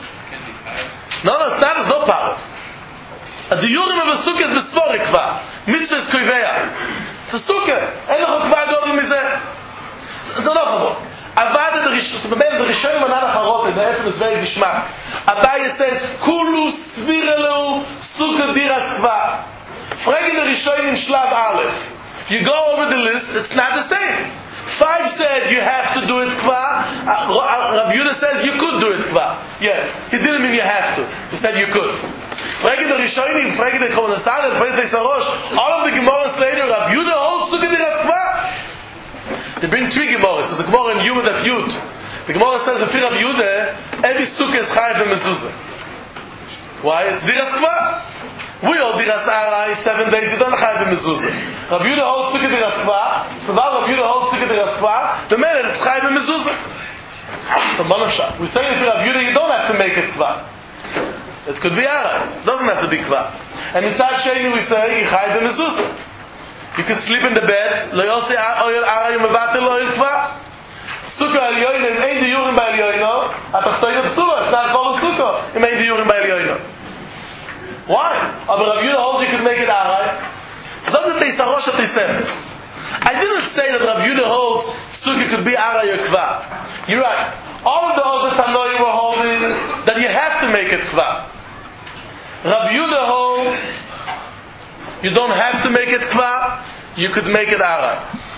No, no, it's not. It's no power. A diyurim of a sukkah is misvara kva. Mitzvah is koiveya. It's a sukkah. En noch kva godel mizeh. It's no more. Avada the Rishon, so the Rishonim are not acharot, בעצם it's very gishmak. Abaye says, Kulu svirelu sukkah diras kva. Fragin the Rishonim shlav aleph. You go over the list, it's not the same. Five said you have to do it kva. Rabbi Yehuda says you could do it kva. Yeah, he didn't mean you have to. He said you could. Fragin the Rishonim, fragin the Konasan, fragin the Sarosh, all of the Gemaras later, Rabbi Yehuda holds sukkah diras kva. They bring three Gemaras. There's a Gemara in Yud Daf Yud. The Gemara says, if Rabbi Yehuda, every sukkah is chayav b'mezuzah. Why? It's diras kva. We hold diras arai, seven days, you don't chayav b'mezuzah. Rabbi Yehuda holds sukkah diras kva, so now Rabbi Yehuda holds sukkah diras kva, the man is chayav b'mezuzah. So manavsha. We say if Rabbi Yehuda, you don't have to make it kva. It could be arai. It doesn't have to be kva. And mitzad sheni we say, chayav b'mezuzah. You can sleep in the bed. Lo yosei oil aray mevatel oil kva. Sukkah alyoyim ein diyurim by alyoyim. Atachtoyin psula. It's not called a sukkah. Im ein diyurim by alyoyim. Why? Aber Rabbi Yehuda holds you could make it aray. Zog the teisarosh at teisefes. I didn't say that Rabbi Yehuda holds sukkah could be aray or kva. You're right. All of the other tanoim were holding that you have to make it kva. Rabbi Yehuda holds you don't have to make it kva, you could make it arai.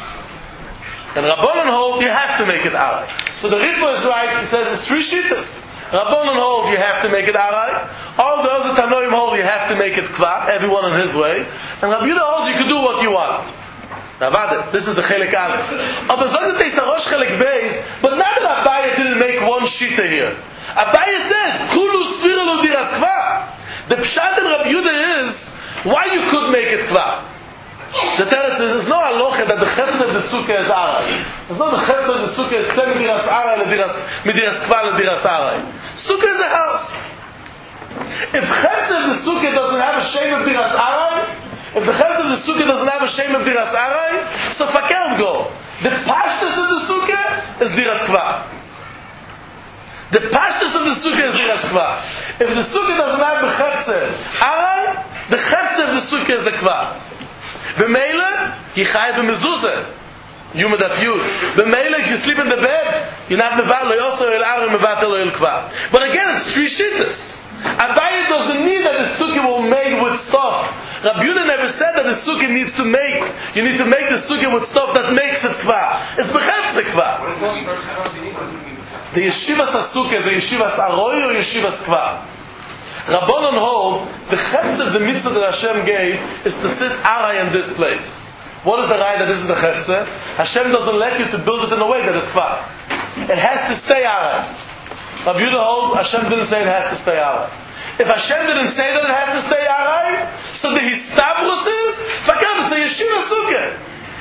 And Rabbanon hold, you have to make it arai. So the Ritva is right, he says it's three shittas. Rabbanon hold, you have to make it arai. All the other Tanoim hold, you have to make it kva, everyone in his way. And Rabbi Yehuda holds, you can do what you want. Now, Vade, this is the Chelek Aleph. Aber so the Teisarosh Chelek Beis, but not that Abaye didn't make one shitta here. Abaye says, Kulu svirelu diras kva. The pshat in Rabbi Yehuda is, why you could make it kva? The Teretz says, there's no halacha that the chefzer of the sukkah is arai. There's no the chefzer of the sukkah is tzem midiras arai midiras kva midiras arai. Sukkah is a house. If chefzer of the sukkah doesn't have a shame of diras arai, if the chefzer of the sukkah doesn't have a shame of diras arai, so faker go. The pashtus of the sukkah is diras kva. The pashtus of the sukkah is diras kva. If the sukkah doesn't have the chefzer arai, the chefzer of the sukkah is a kva. B'meila, yichai b'mezuzah. Yuma daf yud. B'meila, if you sleep in the bed, you're not mevat lo yoso el arim mevat lo el kva. But again, it's three shittas. Abaye doesn't need that the sukkah will made with stuff. Rabbi Yehuda never said that the sukkah needs to make. You need to make the sukkah with stuff that makes it kva. It's b'chefze kva. The yeshivas ha-sukkah is a yeshivas aroi or yeshivas kva. Rabbanon hold, the chefze of the mitzvah that Hashem gave is to sit arai in this place. What is the raya that this is the chefze? Hashem doesn't let you to build it in a way that it's kva. It has to stay arai. Rabbi Yehuda holds Hashem didn't say it has to stay aray. If Hashem didn't say that it has to stay aray, so the histabrus is, fakad, it's a yeshiva sukkah.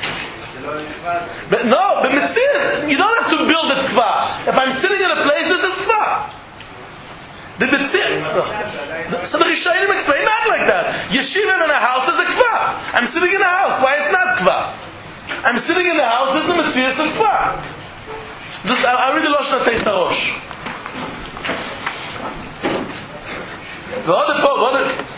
But no, but mitzvah, you don't have to build it kva. If I'm sitting in a place, this is kva. The mitzvah. So the Rishonim explain not like that. Yeshiva in a house is a kva. I'm sitting in a house. Why it's not kva? I'm sitting in the house. This is the mitzvah of kva. This, I, I read the Lashon HaTeis HaRosh. ועוד פה, ועוד...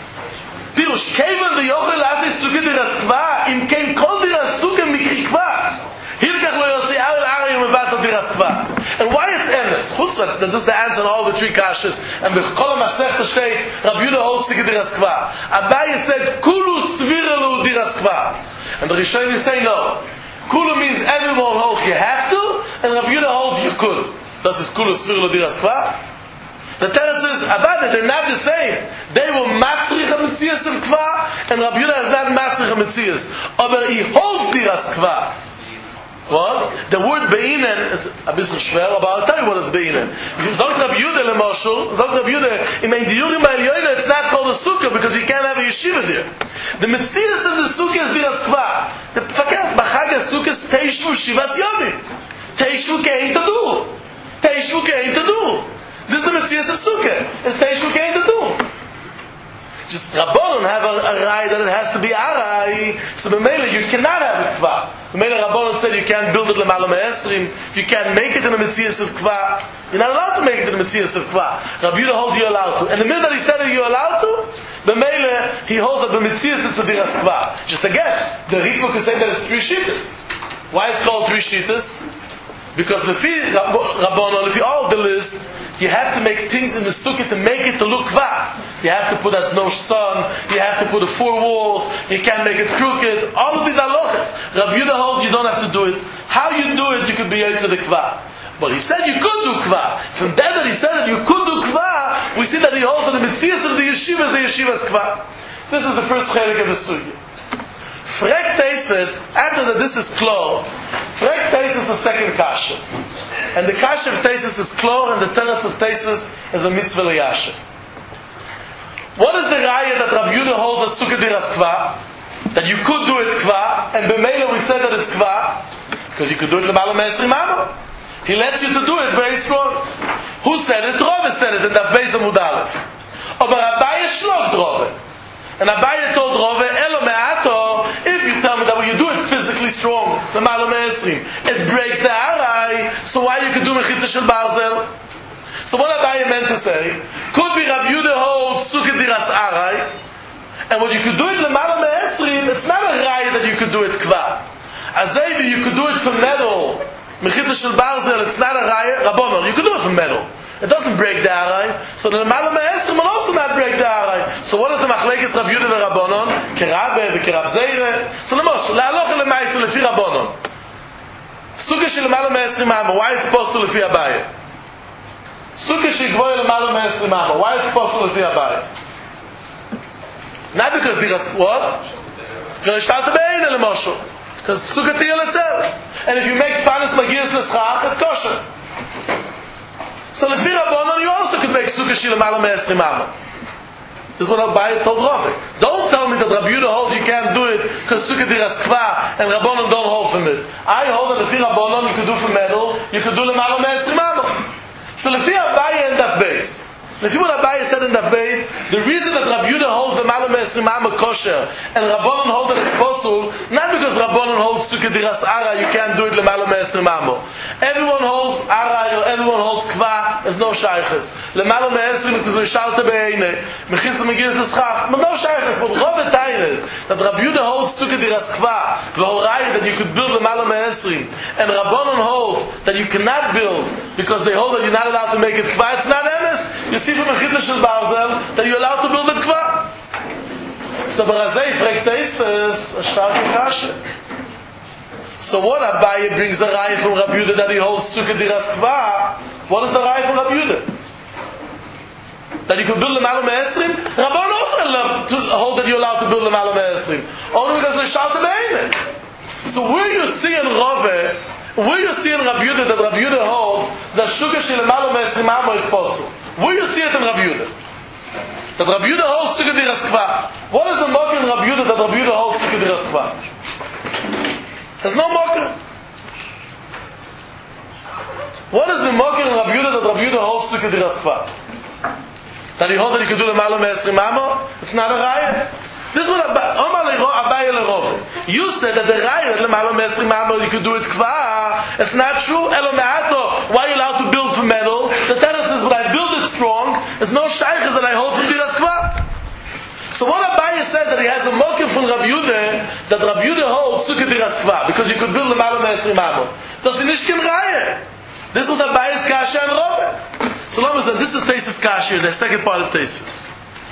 פירוש, כיוון ויוכל לעשות סוגי דירס קבע, אם כן כל דירס סוגה מקבע. הילקח לא יוסי ארל ארי ומבטל דירס קבע. And why it's endless? חוץ that this is the answer on all the three kashas, and בכל המסכת השתי, רבי יהודה holds סוגי דירס קבע. Abaye said, כולו סבירלו דירס קבע. And the Rishonim say no. Kulu means everyone holds you have to, and Rabbi Yehuda holds you could. Das ist kulu svirlo diras kva. The teretz is about it, they're not the same. They were matzrich ha-metzias of kva, and Rabbi Yehuda is not matzrich ha-metzias. But he holds diras kva. What? The word beinen is a bit schwer, but I'll tell you what is beinen. Sagt Rabbi Yehuda lemoshul, sagt Rabbi Yehuda, in ein diurim ha'elyoina, it's not called a sukkah because you can't have a yeshiva there. The metzias of the sukkah is diras kva. The fakat b'chag ha-sukkah is teishvu shivas yomim. Teishvu kein tadu. Teishvu kein tadu. This is the metzias of sukkah. It's teishvu kein tadu. Just Rabbanon have a, a rai that it has to be arai. So b'meila you cannot have a kva. B'meila Rabbanon said you can't build it l'malam ha'esrim. You can't make it in a metzias of kva. You're not allowed to make it in a metzias of kva. Rabbi Yehuda holds you allowed to. And the minute that he said that you're allowed to, b'meila he holds that b'metzias it's a diras kva. Just again, the Ritva could say that it's three shittas. Why it's called three shittas? Because the Rabbanon, if you all the list, you have to make things in the sukkah to make it to look kva. You have to put that's no sun. You have to put the four walls. You can't make it crooked. All of these halachas. Rabbi Yehuda holds you don't have to do it. How you do it, you could be yotze the kva. But he said you could do kva. From that that he said that you could do kva, we see that he holds that the metzias of the yeshiva is the yeshiva's kva. This is the first chelik of the sugya. Frek Teisves, after that this is klor, Frek Teisves is a second kasha. And the kasha of Teisves is klor, and the teretz of Teisves is a mitzvah liyasha. What is the raya that Rabbi Yehuda holds a sukkah diras kva? That you could do it kva, and b'meila we said that it's kva, because you could do it l'malam ha'esrim amma. He lets you to do it very strong. Who said it? Rove said it in Daf Beis Amud Aleph. Aber Abaye shlog Rove. And Abaye told Rove, Elo me'ato, if you tell me that when you do it physically strong, l'malam ha'esrim, it breaks the arai, so why you could do mechitza shel barzel? So what Abaye meant to say, could be Rabbi Yehuda holds sukkah diras arai, and when you could do it l'malam ha'esrim, it's not a raya that you could do it kva. Azayvi, you could do it from metal, mechitza shel barzel, it's not a raya, Rabbanon, you could do it from metal. It doesn't break the arai. So the l'malam ha'esrim will also not break the arai. So what is the machlekes Rabbi Yehuda and Rabbanon? Kerabe v'kerav zeire. So lemos, la'aloch le'maisu lefi Rabbanon. Sukkah shel l'malam ha'esrim amma, why it's supposed to lefi Abaye? Sukkah shigvoy l'malam ha'esrim amma, why it's supposed to lefi Abaye? Not because diras what? Because shalta be'eina lemosho. Because sukkah tiyel etzel. And if you make tfanis magiris l'schach, it's kosher. So lefi Rabbanon, you also could make sukkah shel l'malam ha'esrim amma. This is what Abaye told Rafi. Don't tell me that Rabbi Yehuda holds you can't do it because sukkah diras kva and Rabbanon don't hold from it. I hold that lefi Rabbanon you could do from metal, you could do l'malam ha'esrim amma. So lefi Abaye and Daf Beis. Lefi what Abaye said in Daf Beis, the reason that Rabbi Yehuda holds the l'malam ha'esrim amma kosher and Rabbanon hold that it's possible, not because Rabbanon holds sukkah diras ara, you can't do it l'malam ha'esrim amma. Everyone holds ara, or everyone holds kva, there's no shaykhs. L'malam ha'esrim is l'shalta be'eine, mechitza megiris l'schach, but no shaykhs. But Rove Tainel, that Rabbi Yehuda holds sukkah diras kva, v'horai that you could build l'malam ha'esrim, and Rabbanon hold that you cannot build because they hold that you're not allowed to make it kva. It's not emes. You see from mechitza shel barzel that you're allowed to build it kva. So Barazei fragt Teisves a starke kashe. So what Abaye brings a raya from Rabbi Yehuda that he holds sukkah diras kva? What is the raya from Rabbi Yehuda? That you could build l'malam ha'esrim? Rabbanon also allowed to hold that you're allowed to build l'malam ha'esrim. Only because l'shalta be'eine. So where you see in Rove Where you see in Rabbi Yehuda that Rabbi Yehuda holds that sugar shelemalo me'esrim amo is possible. Where you see it in Rabbi Yehuda? That Rabbi Yehuda holds sugar diras kva. What is the mocker in Rabbi Yehuda that Rabbi Yehuda holds sugar diras kva? There's no mocker. What is the mocker in Rabbi Yehuda that Rabbi Yehuda holds sugar diras kva? That he holds that he could do lemalo me'esrim amo? It's not a raya. This is what Abaye Lerove. You said that the raya that lemalo me'esrim amo you could do it kva. It's not true. Elo me'ato. Why are you allowed to build from metal? The teretz is, but I build it strong. There's no shaykhs that I hold from diras kva. So what Abaye said that he has a mokim from Rabbi Yehuda that Rabbi Yehuda holds sukkah diras kva because you could build lemalo me'esrim amo. Das ist nicht kein raya. This was Abaye's kasha and Rove. So Lama said this is Taisus kasha, the second part of Taisus.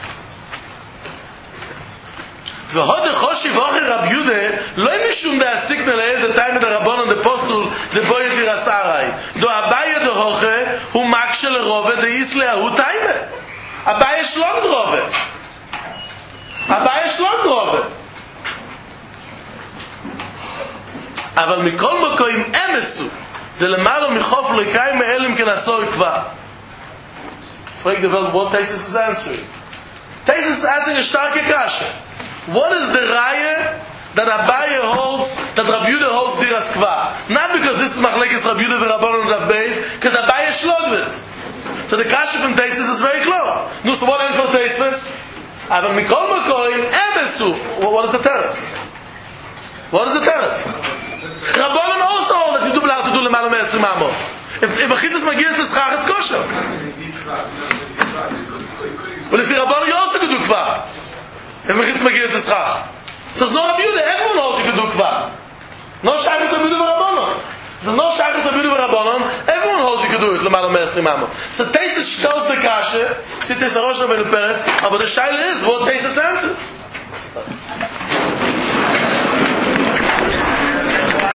והוד החושי ואוכר רב יהודה לא משום דה הסיגנל האל דה תיימה דה רבונן דה פוסול דה בוי דירס אראי דו אבאי דה הוכה הוא מקשה לרובה דה איסלה הוא תיימה אבאי שלום דרובה אבאי שלום דרובה אבל מכל מקום אמסו דה למעלה מחוף לא יקראי מאלם כנסור כבר פרק דה ולד what Taisus is answering Taisus is answering a starke kasha. What is the raya that Abaye holds, that Rabbi Yehuda holds diras kva? Not because this is machlekes Rabbi Yehuda v'Rabbanan Rav Beis, because Abaye shlogged it. So the kasha from Taisus is very clear. No, so what end for Taisus? Aval mikol makoim emesu. What is the teretz? What is the teretz? Rabbanan also hold that you do allowed to do lemalo me'esrim amo. If achitzas magias l'schach, it's kosher. But if Rabbanan, you also could do kva. If Mechitz Magias L'Schach. So it's no Rabbi Yehuda, everyone knows you can do Kva. No Shachas Rabbi Yehuda v'Rabbanon. There's no Shachas Rabbi Yehuda v'Rabbanon, everyone knows you can do it, L'malo me'esrim amo. So Taisus shows the kasha, see Taisus Rosh Rabbeinu Peretz, but the shaila is what Taisus answers.